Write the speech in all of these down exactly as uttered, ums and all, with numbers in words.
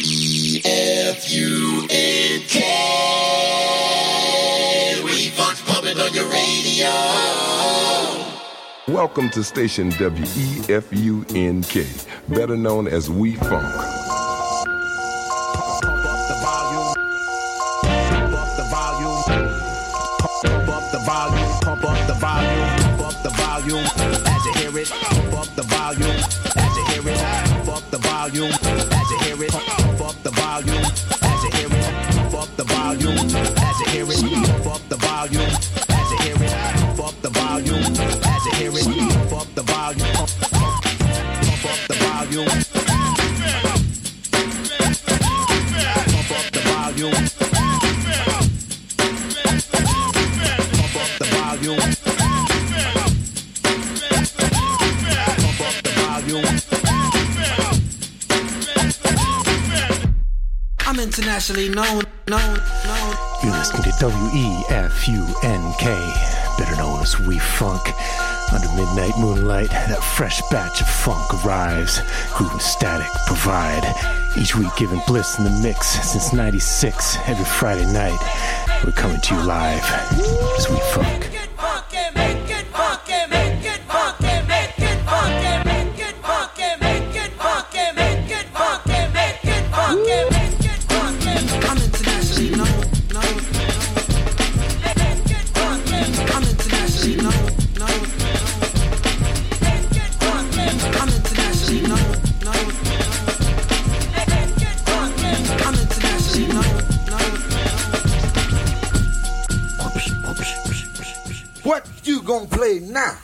E F U N K. We Funk's pumping on your radio. Welcome to station W E F U N K, better known as We Funk. Pump up the volume, pump up the volume, as you hear it. Pump up the volume, as you hear it. Pump up the volume, as you hear it. Pump up the volume, as you hear it. Pump up the volume, as you hear it. Pump up the volume, as you hear it. Pump up the volume, as you hear it. Pump up the volume, pump up the volume. Pump up the volume. Volume. Pump up the volume. I'm internationally known, known, known. You're listening to W E F U N K, better known as We Funk. Under midnight moonlight, that fresh batch of funk arrives. Groove and Static provide. Each week giving bliss in the mix since ninety-six, every Friday night. We're coming to you live as We Funk. What you gonna play now?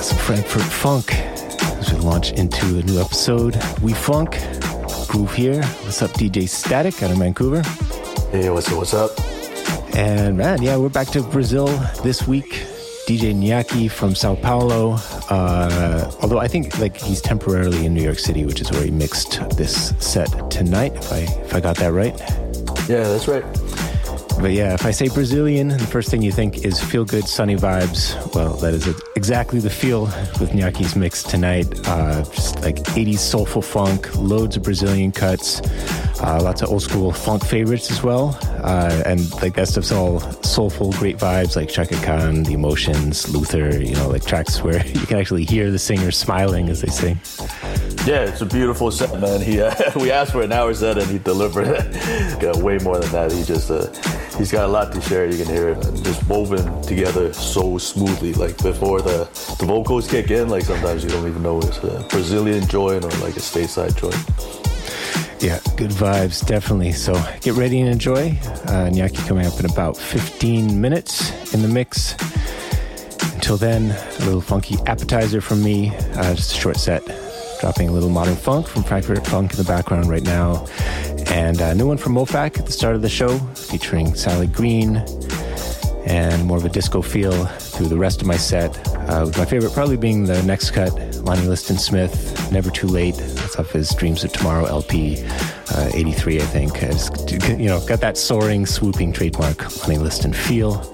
some Frankfurt funk as we launch into a new episode. We Funk, Groove here. What's up, D J Static out of Vancouver? Hey, what's up, what's up? And man, yeah, we're back to Brazil this week. D J Nyaki from Sao Paulo. Uh, although I think like he's temporarily in New York City, which is where he mixed this set tonight, if I if I got that right. Yeah, that's right. But yeah, if I say Brazilian, the first thing you think is feel-good, sunny vibes. Well, that is exactly the feel with Nyaki's mix tonight. Uh, just like eighties soulful funk, loads of Brazilian cuts, uh, lots of old-school funk favorites as well. Uh, and like that stuff's all soulful, great vibes like Chaka Khan, The Emotions, Luther, you know, like tracks where you can actually hear the singer smiling as they sing. Yeah, it's a beautiful set, man. He uh, we asked for an hour set and he delivered Got way more than that. He just uh, he's got a lot to share. You can hear it and just woven together so smoothly. Like before the the vocals kick in, like sometimes you don't even know it's a Brazilian joint or like a stateside joint. Yeah, good vibes, definitely. So get ready and enjoy. Uh, Nyaki coming up in about fifteen minutes in the mix. Until then, a little funky appetizer from me. Uh, just a short set. Dropping a little modern funk from Frankfurt Funk in the background right now. And a new one from Mofak at the start of the show, featuring Sally Green. And more of a disco feel through the rest of my set. Uh, with my favorite probably being the next cut, Lonnie Liston Smith, Never Too Late. That's off his Dreams of Tomorrow L P, uh, eighty-three, I think. It's, you know, got that soaring, swooping trademark Lonnie Liston feel.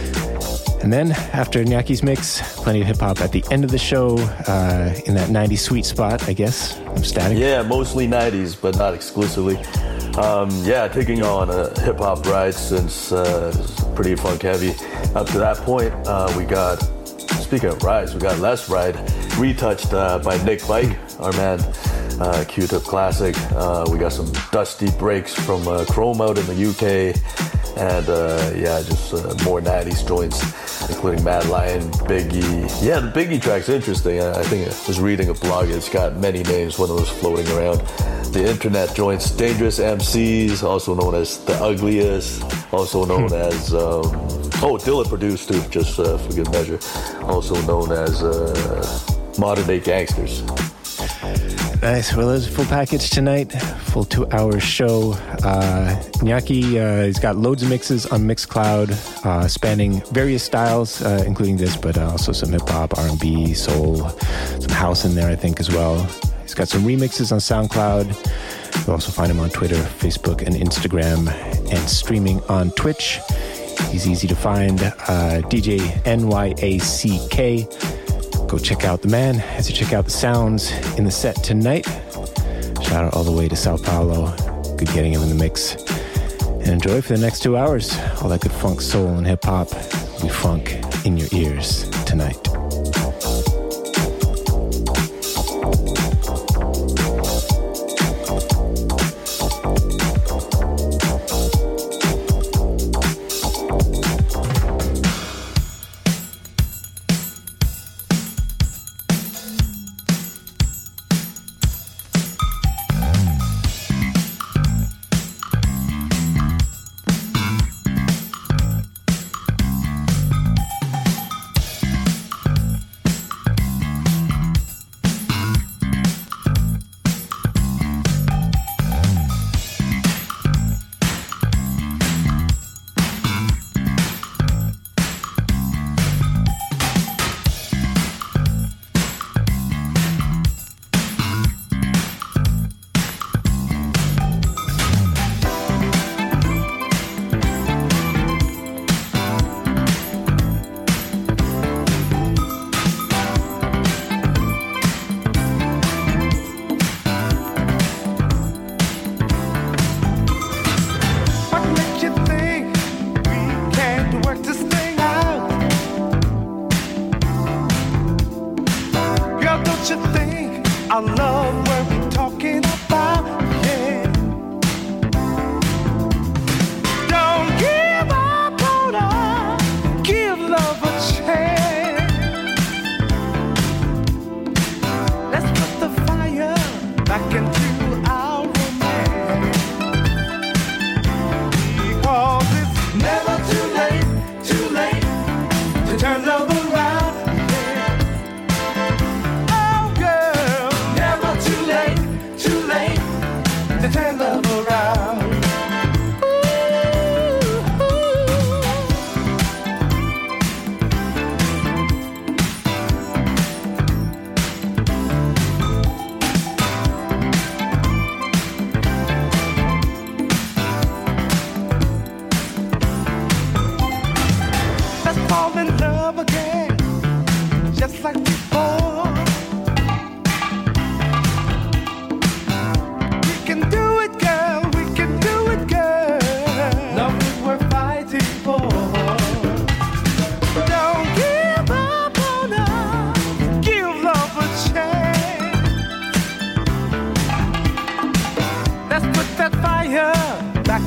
And then, after Nyaki's mix, plenty of hip-hop at the end of the show, uh, in that nineties sweet spot, I guess, from Static. Yeah, mostly nineties, but not exclusively. Um, yeah, taking on a hip-hop ride since uh, it's pretty funk-heavy. Up to that point, uh, we got, speaking of rides, we got Less Ride, retouched uh, by Nick Bike, our man, uh, Q-Tip Classic. Uh, we got some dusty breaks from uh, Chrome out in the U K, and uh, yeah, just uh, more nineties joints, including Mad Lion, Biggie. Yeah, the Biggie track's interesting. I, I think I was reading a blog. It's got many names when it was floating around. The internet joints, Dangerous M Cs, also known as The Ugliest, also known as, um, oh, Dilla produced too, just uh, for good measure, also known as uh, Modern Day Gangsters. Nice. Well, there's a full package tonight, full two-hour show. Uh, Nyaki, uh, he's got loads of mixes on Mixcloud, uh, spanning various styles, uh, including this, but uh, also some hip-hop, R and B, soul, some house in there, I think, as well. He's got some remixes on SoundCloud. You'll also find him on Twitter, Facebook, and Instagram, and streaming on Twitch. He's easy to find. Uh, D J N Y A C K. Go check out the man as you check out the sounds in the set tonight. Shout out all the way to Sao Paulo. Good getting him in the mix. And enjoy for the next two hours. All that good funk, soul, and hip-hop. We funk in your ears tonight. Turn love around, yeah.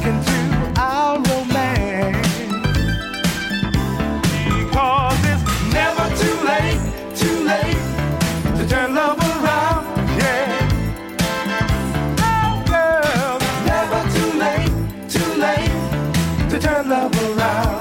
into our romance. Because it's never too late, too late to turn love around, yeah. Oh, girl, it's never too late, too late to turn love around.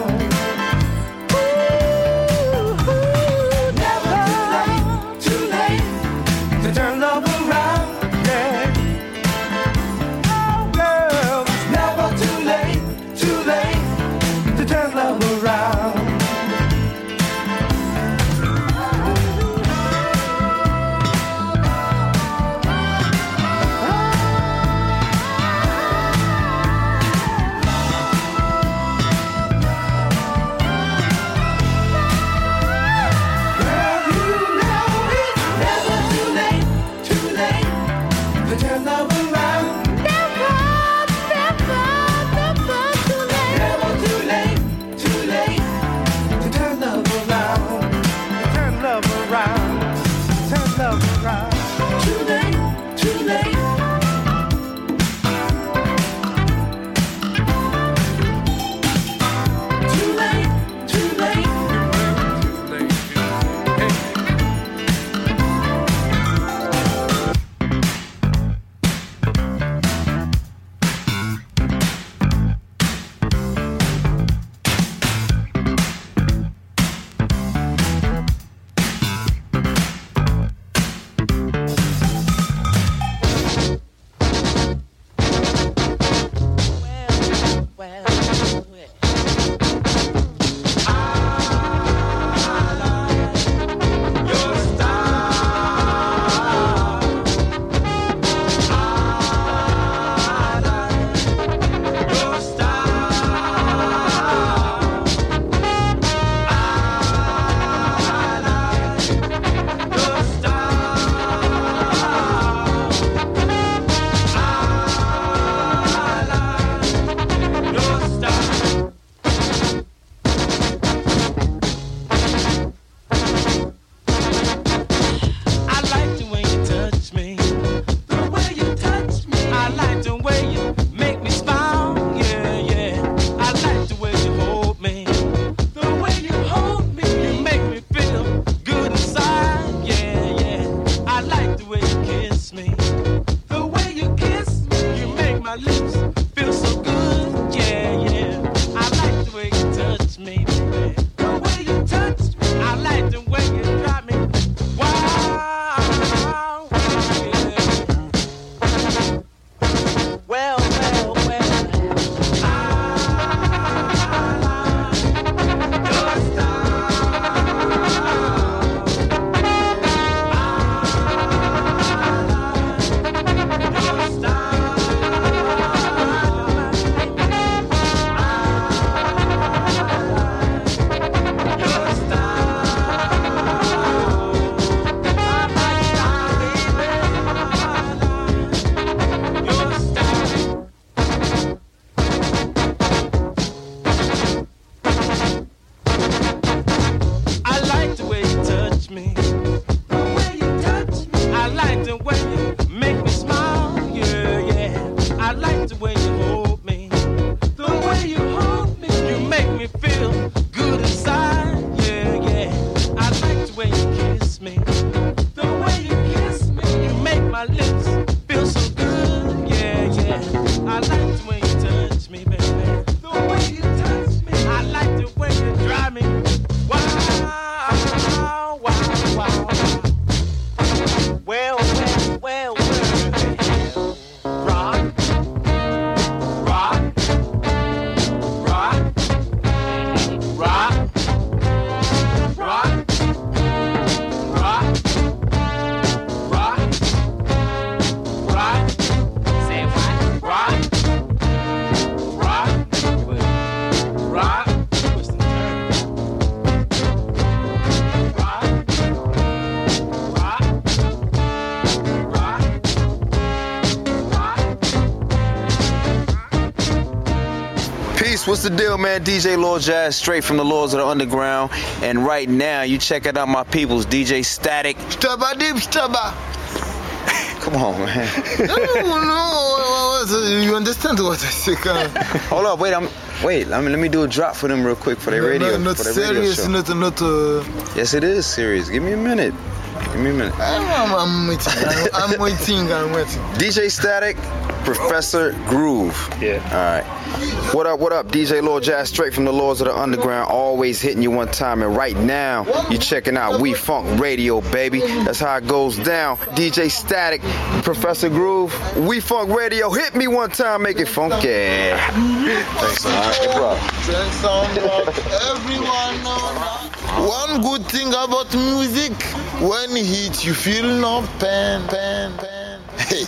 What's the deal, man? D J Lord Jazz, straight from the Lords of the Underground. And right now, you checking out my peoples, D J Static. Stubba deep stubba. Come on, man. No, no, what you understand what I say? Hold up, wait, I'm wait. Let me let me do a drop for them real quick for their no, radio. No, not for their serious, radio show. not not. Uh... Yes, it is serious. Give me a minute. Give me a minute. I'm, I'm waiting. I'm, I'm waiting. I'm waiting. D J Static, Professor Groove. Yeah. All right. What up? What up? D J Lord Jazz, straight from the Lords of the Underground. Always hitting you one time, and right now you checking out We Funk Radio, baby. That's how it goes down. D J Static, Professor Groove, We Funk Radio. Hit me one time, make it funky. Thanks a lot. Everyone knows. One good thing about music, when it hits, you feel no pain, pain, pain. Hey.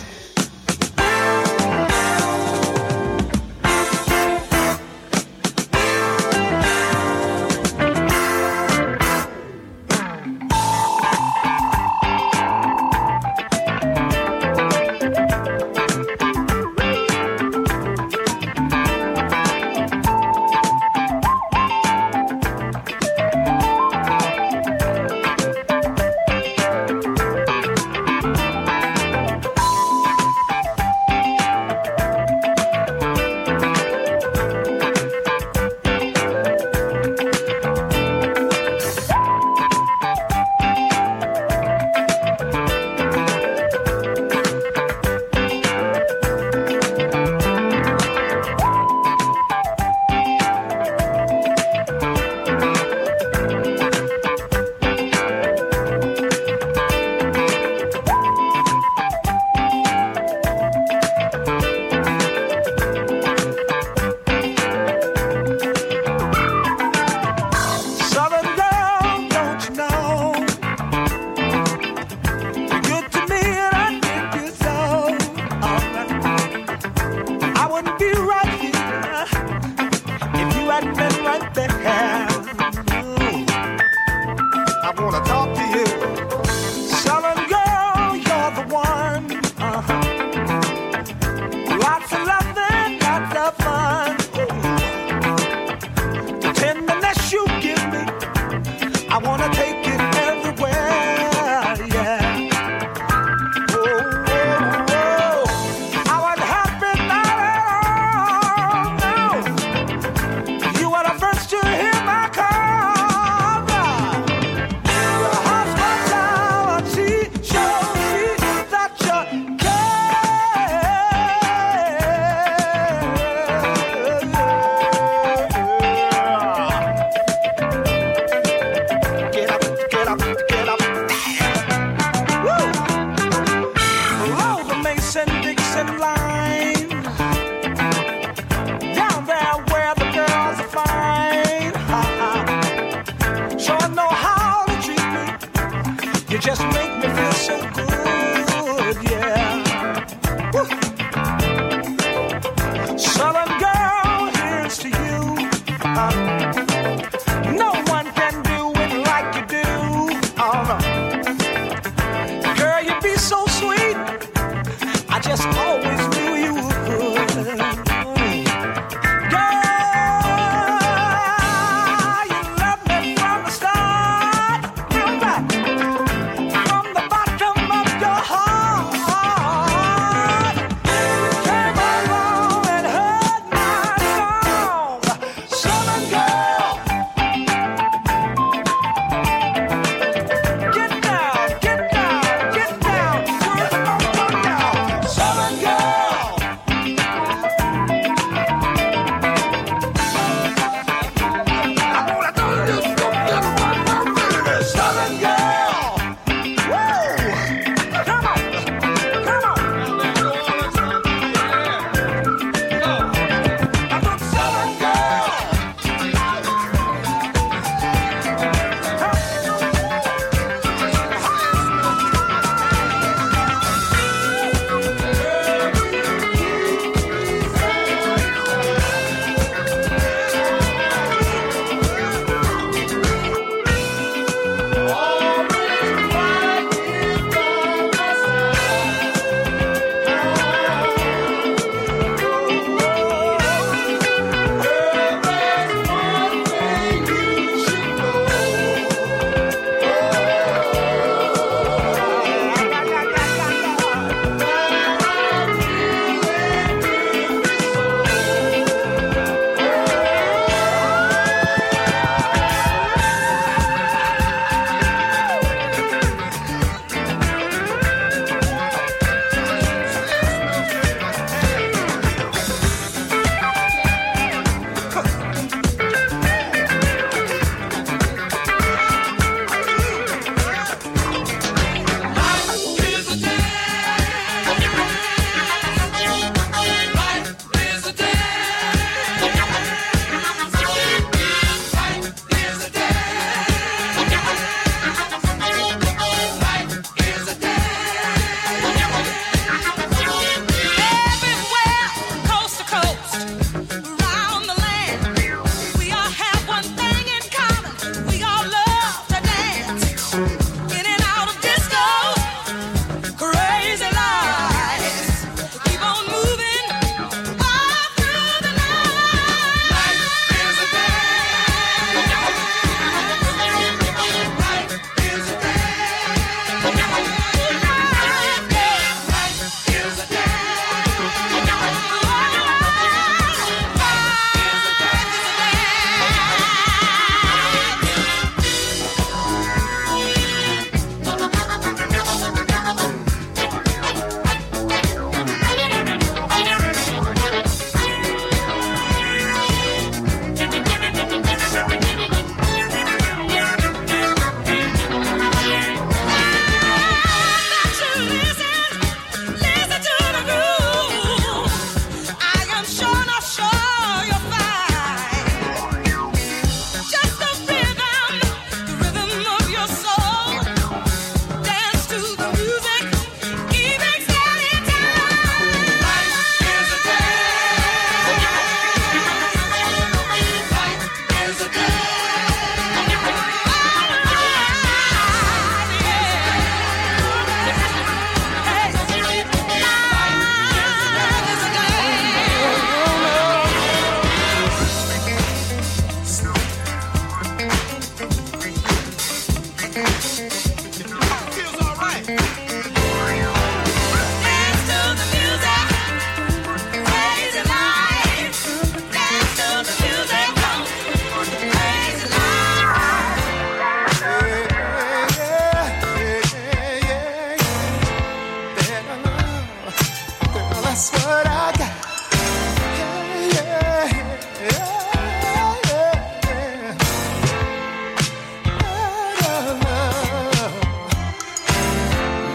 From the bottom of your heart.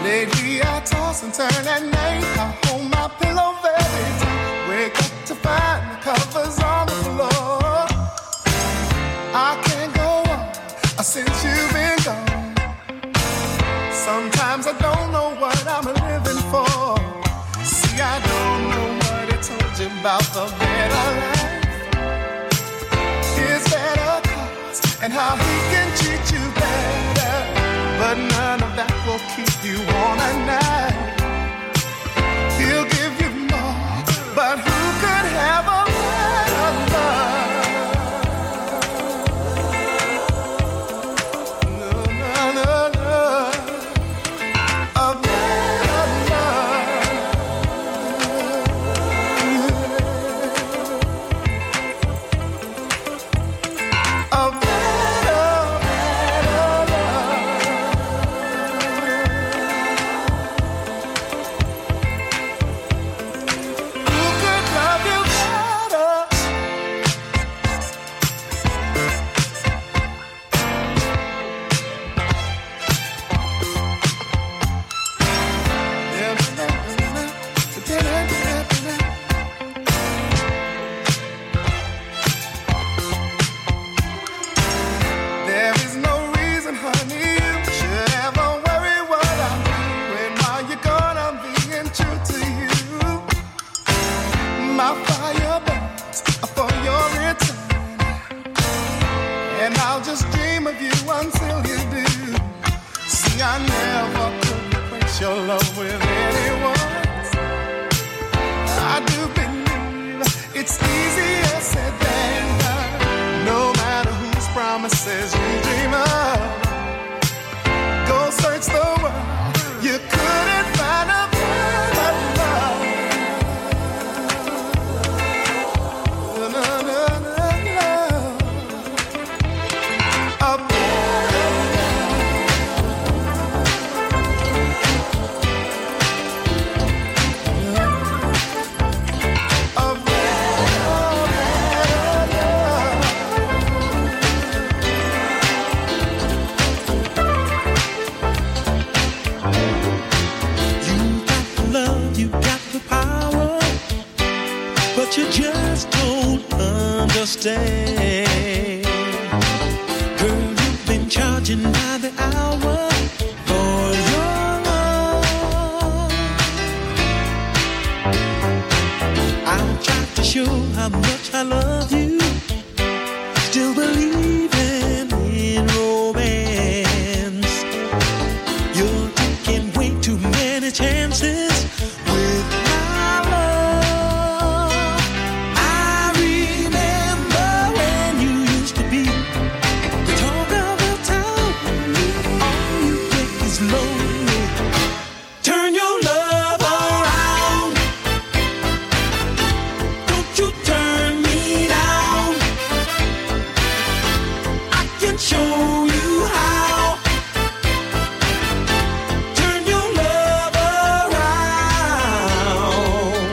Lately I toss and turn at night. I hold my pillow very tight. Wake up to find the covers on the floor. I can't go on since you've been gone. Sometimes I don't know what I'm living for. See, I don't know what it told you about the better life. His better cars and how he can treat you better. But none of that will keep you warm at night. He'll give you more, but who could have a better love? No, no, no, no. A better love. A better, better love. Who could love you better? There is no reason, honey, you should ever worry what I'm doing. While you're gone, I'm being true to you. My fire burns for your return, and I'll just dream of you until you do. See, I never could replace your love with anyone's. I do believe it's easier said than done. No matter whose promises you dream of, go search the world. You couldn't find a better love. No, no, no, no. A better love. A better, better love. You got the love, you got the power, but you just don't understand. Girl, you've been charging by the hour for your love. I'll try to show how much I love you. Still believing in romance. You're taking way too many chances with my love. I remember when you used to be the talk of the town. All you get is lonely. Turn your love around. Don't you turn me down. I can show you how. Turn your love around.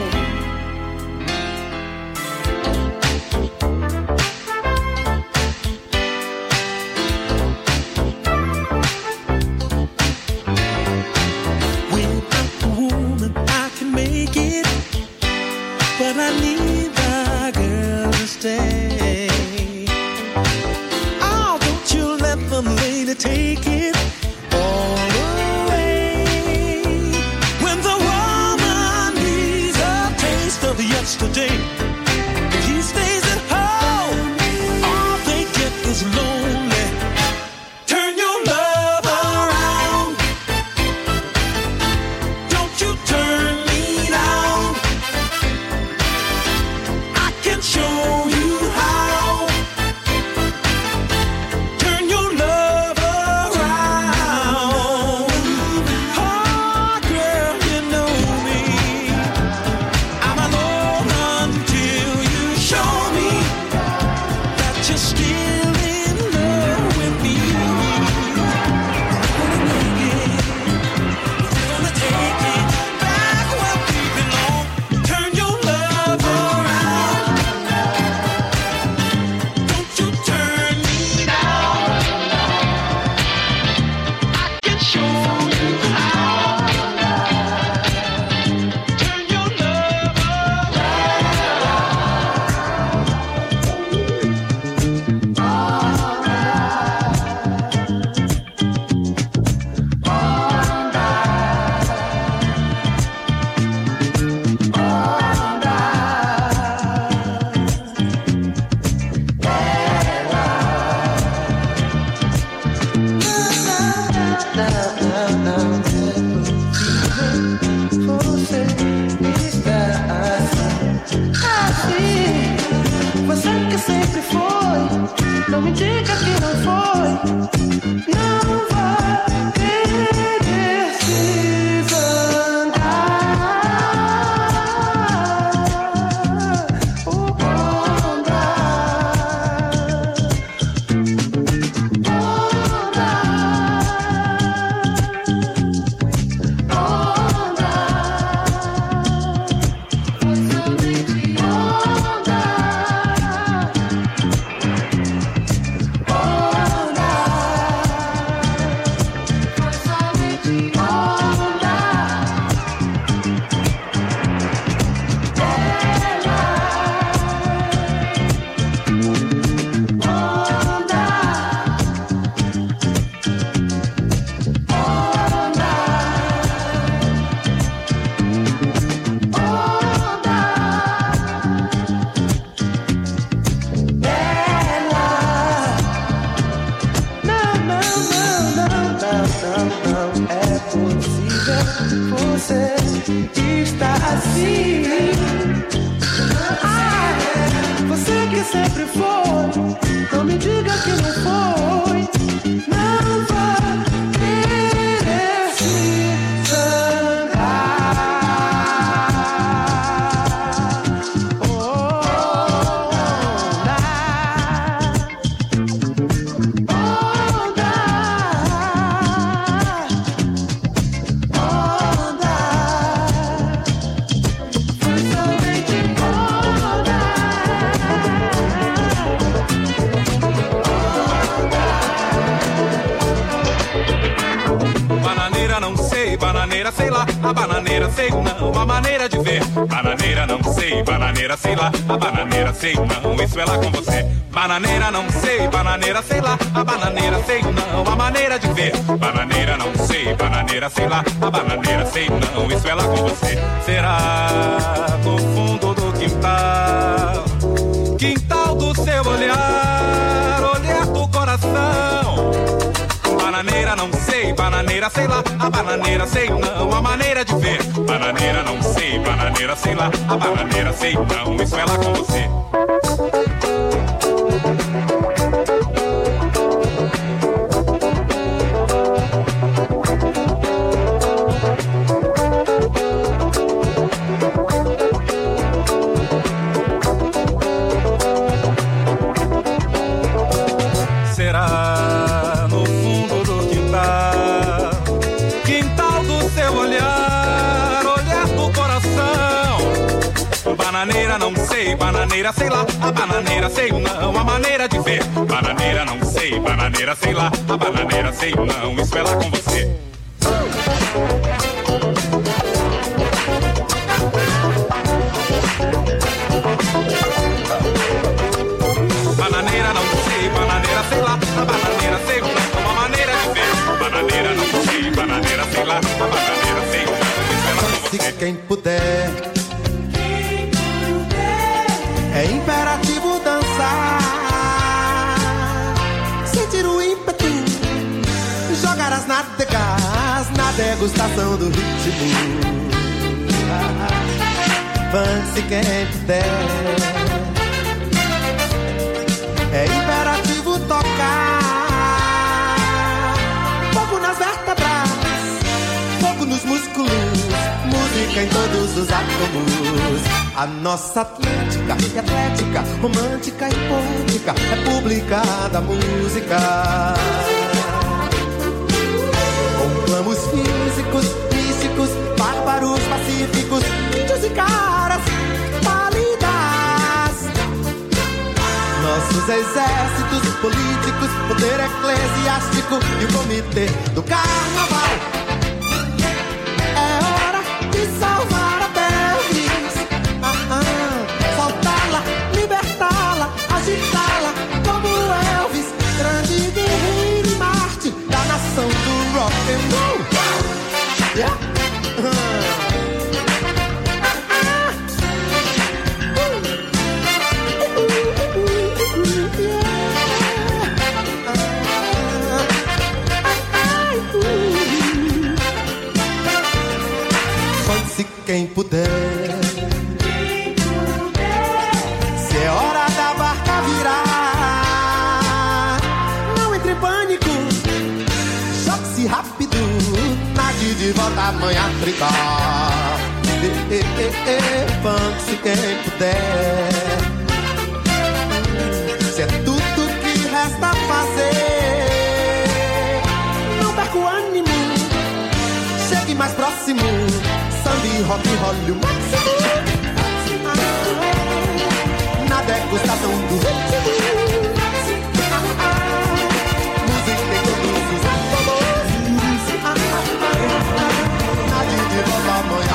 Você está assim. Ah, é. Você que sempre foi. Não me diga que não foi. Não vai querer se sangrar. Bananeira, sei lá, a bananeira sei não, a maneira de ver. Bananeira não sei, bananeira sei lá, a bananeira sei não, isso é lá com você. Bananeira não sei, bananeira sei lá, a bananeira sei não, a maneira de ver. Bananeira não sei, bananeira sei lá, a bananeira sei não, isso é lá com você. Será no fundo do quintal, quintal do seu olhar, olhar do coração. Bananeira não sei, bananeira sei lá, a bananeira sei não, a maneira de ver. Bananeira não sei, bananeira sei lá, a bananeira sei não, isso é lá com você. Bananeira não sei, bananeira sei lá, a bananeira sei não, a maneira de ver. Bananeira não sei, bananeira sei lá, a bananeira sei não, isso é lá com você. Bananeira não sei, bananeira sei lá, a bananeira sei não, a maneira de ver. Bananeira não sei, bananeira sei lá, a bananeira sei não, isso é lá com você. Se quem puder, é imperativo dançar, sentir o ímpeto, jogar as nádegas na degustação do ritmo. Funk se quem puder, é imperativo tocar, fogo nas vértebras, fogo nos músculos, música em todos os átomos. A nossa Atlântica, atlética, romântica e poética, república da música. Com planos físicos, místicos, bárbaros, pacíficos, índios e caras pálidas. Nossos exércitos políticos, poder eclesiástico e o comitê do carnaval. É hora de salvar a pelvis. Soltá-la, libertá-la, agitá-la como Elvis, grande guerreiro e Marte da nação do rock and roll. Yeah. Pode-se quem puder. É hora da barca virar. Não entre em pânico, jogue-se rápido, nade de volta à mãe África. E, e, e, e, funk-se quem puder. Se é tudo que resta fazer, não perca o ânimo, chegue mais próximo. Samba e rock roll o máximo. Na degustação do ritmo, música em todos os átomos. Na de volta à mãe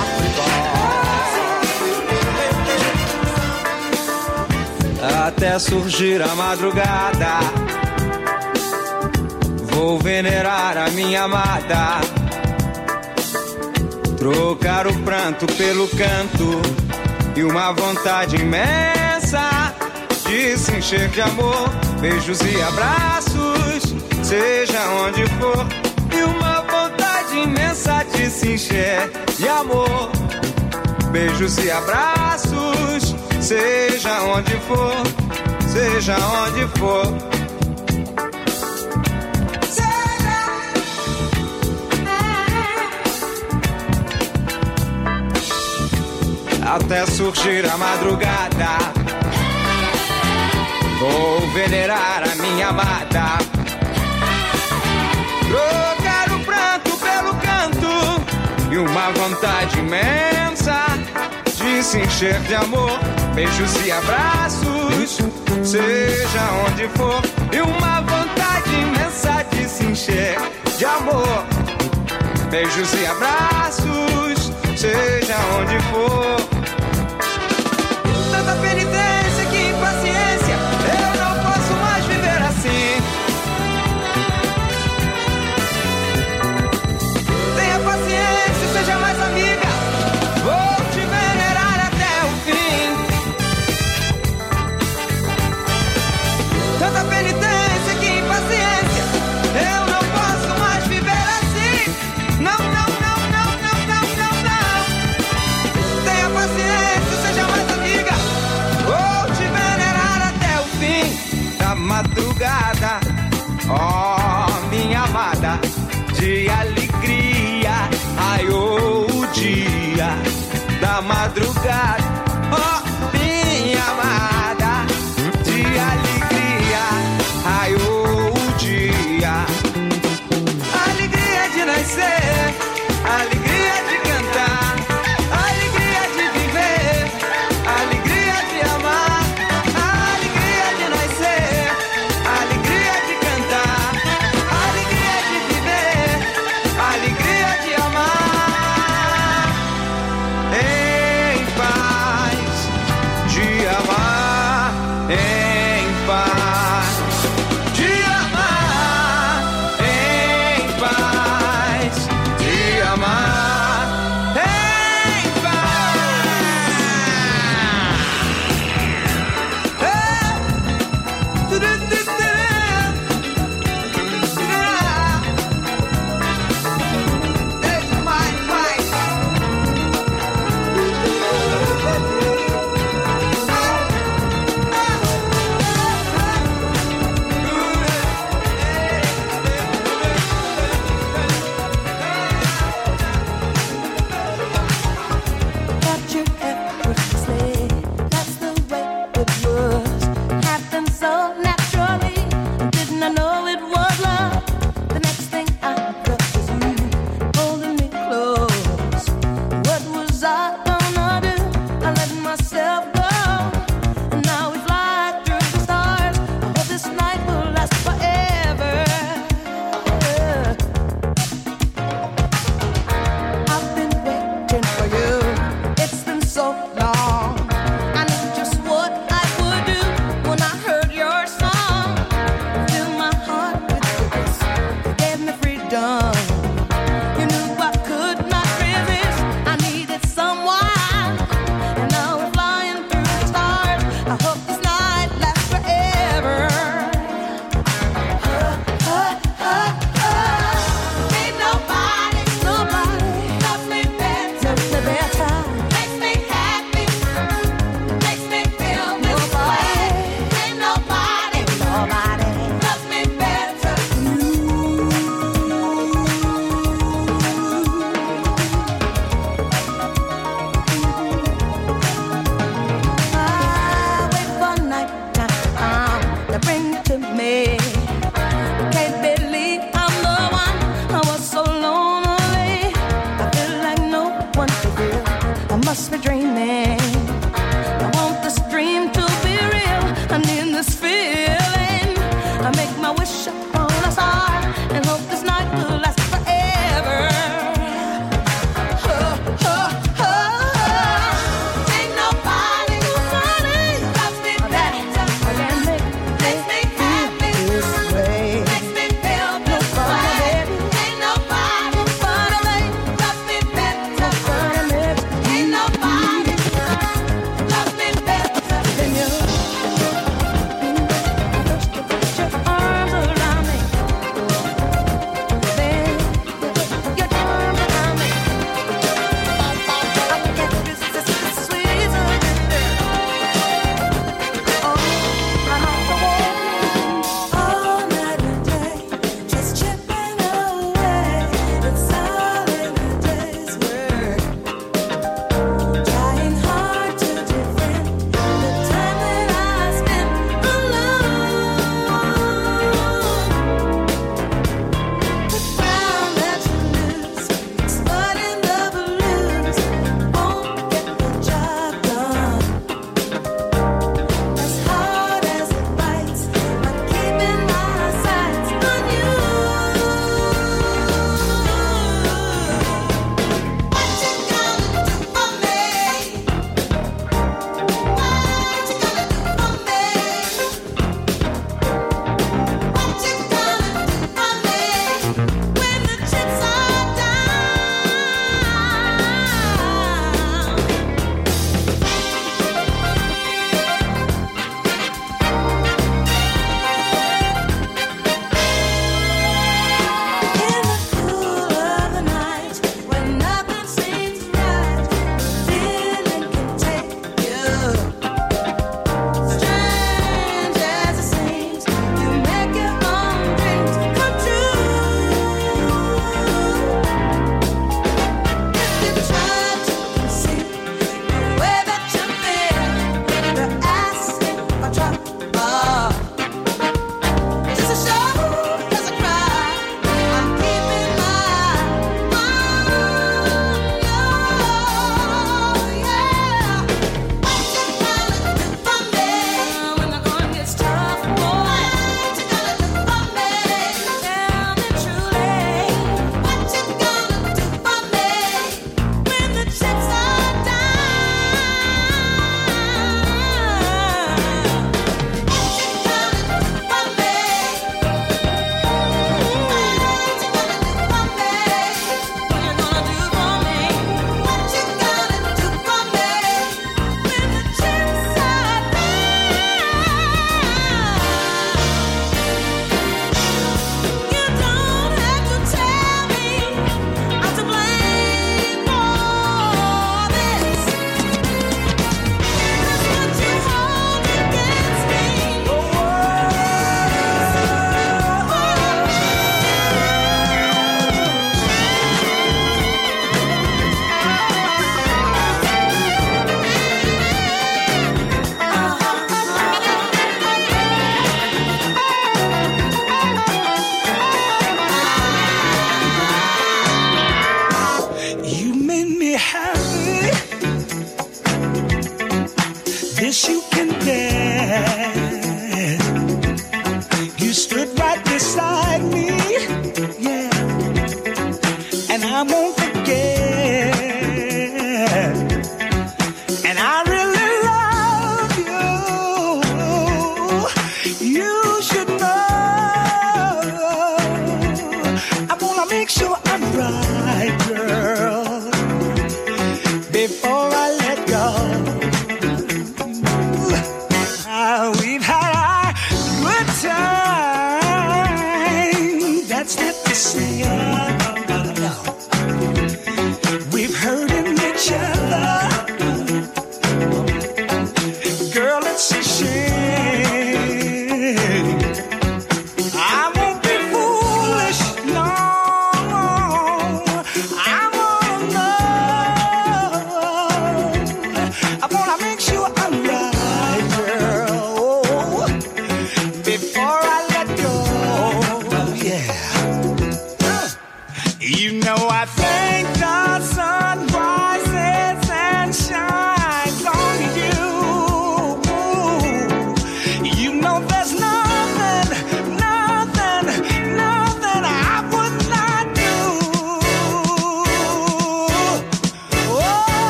África. Até surgir a madrugada, vou venerar a minha amada, trocar o pranto pelo canto e uma vontade imensa de se encher de amor, beijos e abraços, seja onde for, e uma vontade imensa de de se encher de amor. Beijos e abraços, seja onde for, seja onde for. Até surgir a madrugada, vou venerar a minha amada. Trocar o pranto pelo canto e uma vontade imensa de se encher de amor. Beijos e abraços, seja onde for. E uma vontade imensa de se encher de amor. Beijos e abraços, seja onde for. Tanta penitência, que impaciência, eu não posso mais viver assim. Tenha paciência, seja mais amiga, vou te venerar até o fim. Tanta penitência, que impaciência, eu não posso mais viver assim. Não, não, não, não, não, não, não, não. Tenha paciência, seja mais amiga, vou te venerar até o fim da madrugada. Oh, minha amada, de alegria, raiou o dia da madrugada. Oh, minha amada, de alegria, raiou o dia. Alegria de nascer, alegria de cantar, alegria de viver, alegria de amar. Alegria de nascer, alegria de cantar, alegria de viver, alegria de amar.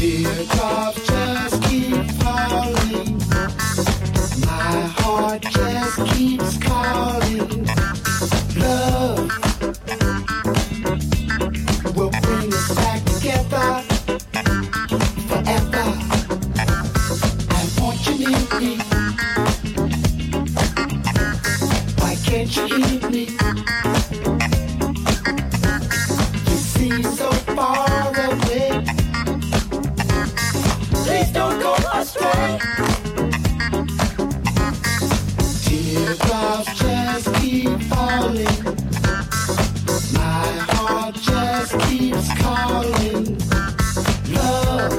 Teardrops just keep falling. My heart just keeps calling. Love will bring us back together forever. I want you near me. Why can't you hear me? You seem so far away. Please don't go astray. Teardrops just keep falling. My heart just keeps calling. Love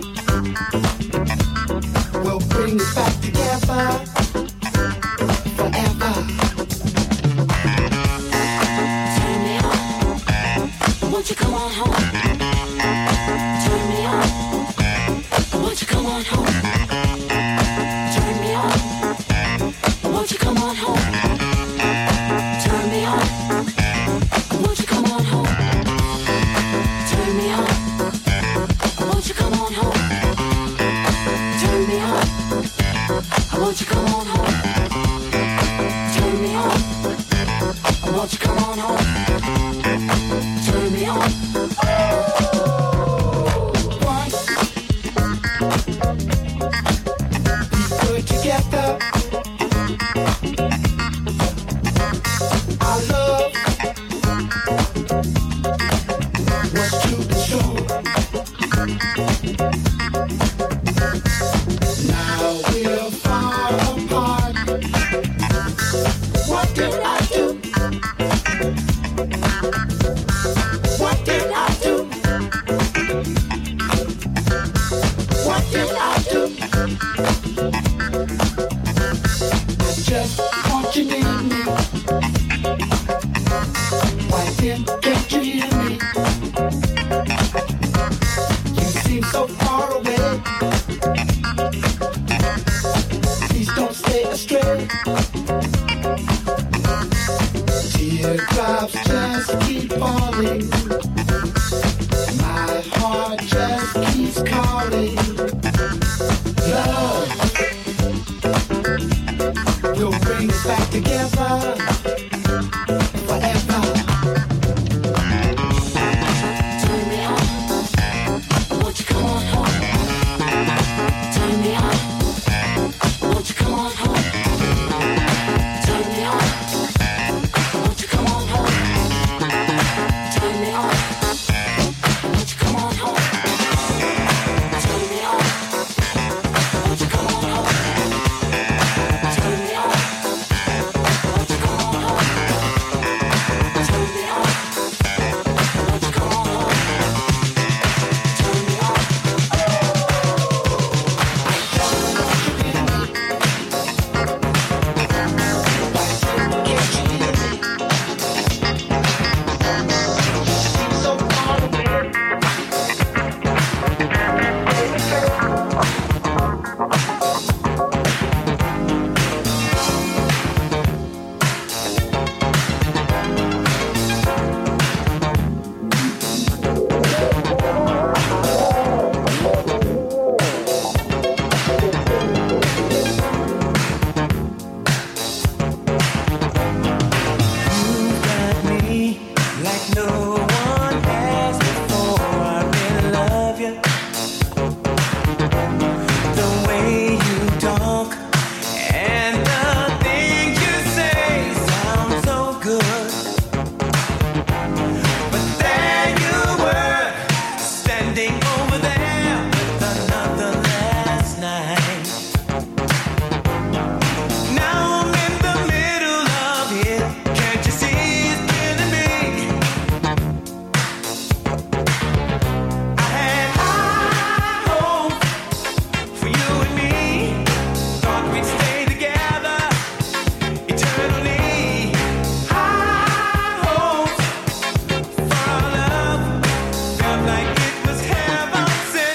will bring us back together forever. Turn me on. Won't you come on home? Turn me on. Won't you come on home? Turn me on. Won't you come on home? Turn me on. Won't you come on home? Turn me on. Won't you come on home? Turn me on. Won't you come on home? Turn me on. Won't you come on home? Turn me on. Good together. Our love was true to true. Now we're far apart. What did I do? What did I do? What did I do? Just want you near me. Why then can't you hear me? You seem so far away. Please don't stay astray. Teardrops just keep falling. My heart just keeps calling. Love will bring us back together forever. Turn me on. Won't you come on home? Turn me on. Won't you come on home? Turn me on. Won't you come on home? Turn me on. Won't you come on home? Turn me on. Won't you come on home? Turn me on. Won't you come on home? Turn me on. Won't you come on home? Turn me on. So far away. Like no one has before. I really love you. The way you talk and the things you say sound so good. But there you were, standing over there with another last night. Now I'm in the middle of it. Can't you see it's killing me? I had high hopes for you and me. Thought we'd stay together eternally. High hopes for our love. Felt like it was heaven sent.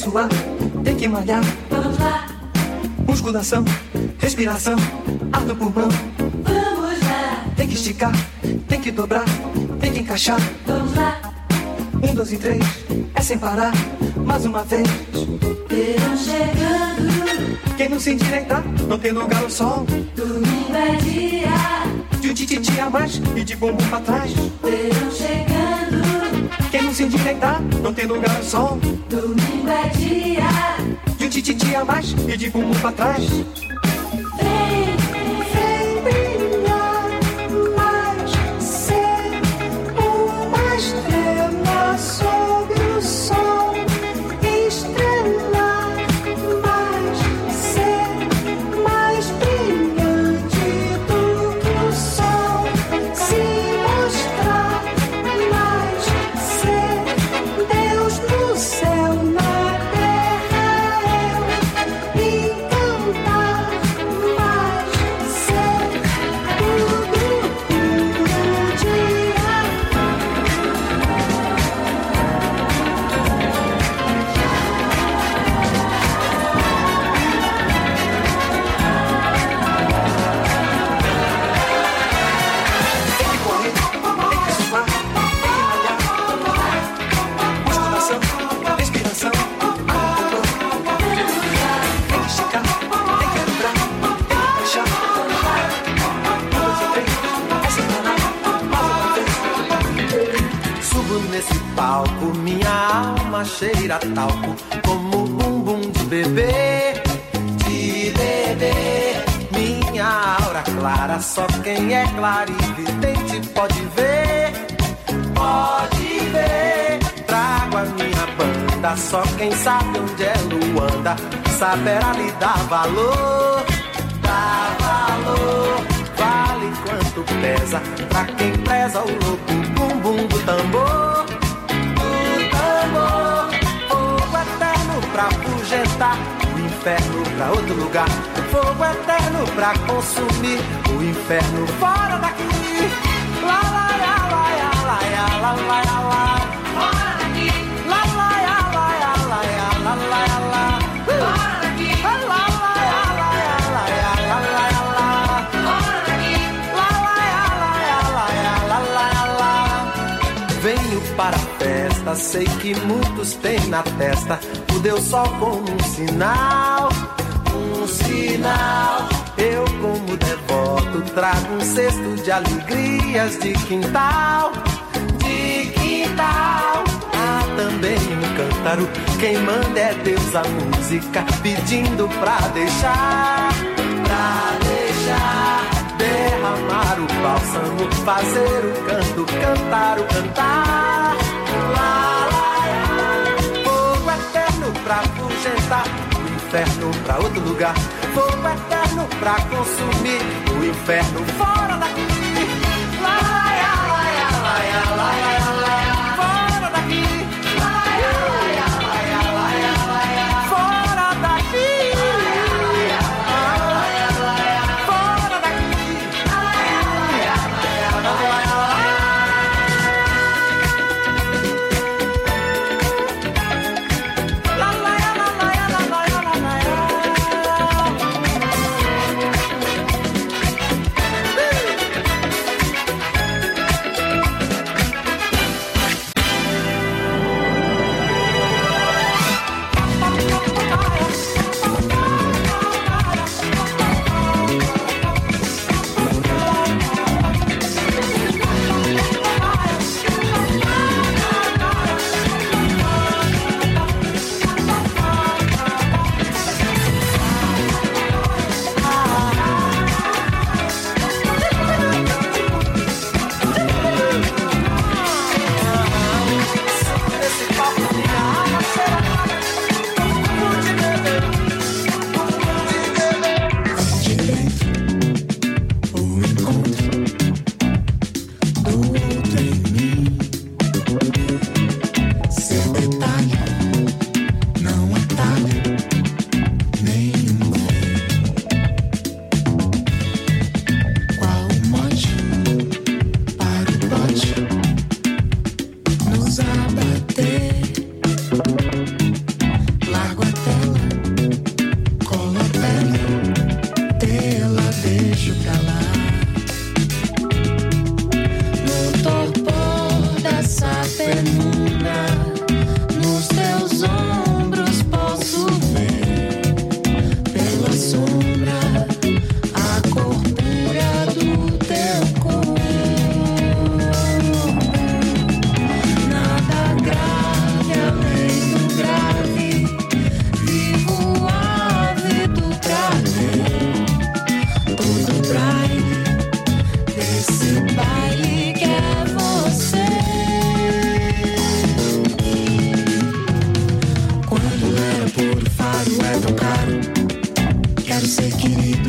suar, tem que malhar. Vamos lá. Musculação, respiração, ar no pulmão. Vamos lá. Tem que esticar, tem que dobrar, tem que encaixar. Vamos lá. Um, dois e três, é sem parar, mais uma vez. Verão chegando. Quem não se endireitar, não tem lugar ao sol. Domingo é dia de um tititi a mais e de bumbum pra trás. Verão chegando. Quem não se endireitar, não tem lugar ao sol. Domingo é dia de um tititi a mais e de bumbum pra trás. Vem, vem brilhar mais, ser uma estrela sob o sol. Estrelar mais, ser mais brilhante do que o sol. Se mostrar mais, ser Deus no céu, na terra eu. E cantar mais, ser tudo, tudo dia. Tem que correr, tem que suar, tem que malhar. Musculação, respiração, ar no pulmão. Tem que esticar, tem que dobrar, tem que encaixar. Um, dois e três, é sem parar, mais uma vez. Subo nesse palco, minha alma cheira talco, como bumbum de bebê, de bebê. Minha aura clara, só quem é clarividente pode ver, pode ver. Trago a minha banda, só quem sabe onde é Luanda saberá lhe dar valor, dar valor. Vale quanto pesa pra quem preza o louco bumbum do tambor, do tambor. Fogo eterno pra afugentar o inferno pra outro lugar. Fogo eterno pra consumir o inferno fora daqui. Lá, lá, lá, lá, lá, lá, lá, lá, lá, lá. Fora daqui. Lá, lá, lá, lá, lá, lá, lá, lá, lá. Fora daqui. Lá, lá, lá, lá, lá, lá, lá, lá. Fora daqui. Lá, lá, lá, lá, lá, lá, lá. Venho para a festa, sei que muitos têm na testa o Deus Sol como um sinal, um sinal. Eu como devoto trago um cesto de alegrias de quintal, de quintal. Há também um cântaro, quem manda é Deus a música, pedindo pra deixar, pra deixar derramar o bálsamo, fazer o canto, cantar o cantar. Lá, lá, lá. Fogo eterno pra afugentar o inferno pra outro lugar. Fogo eterno pra consumir o inferno fora daqui. Lá, lá, lá, lá, lá, lá, lá, lá. Fora daqui. Lá, lá, lá, lá, lá, lá, lá. Fora daqui. Fora daqui. é tão caro. Quero ser querido.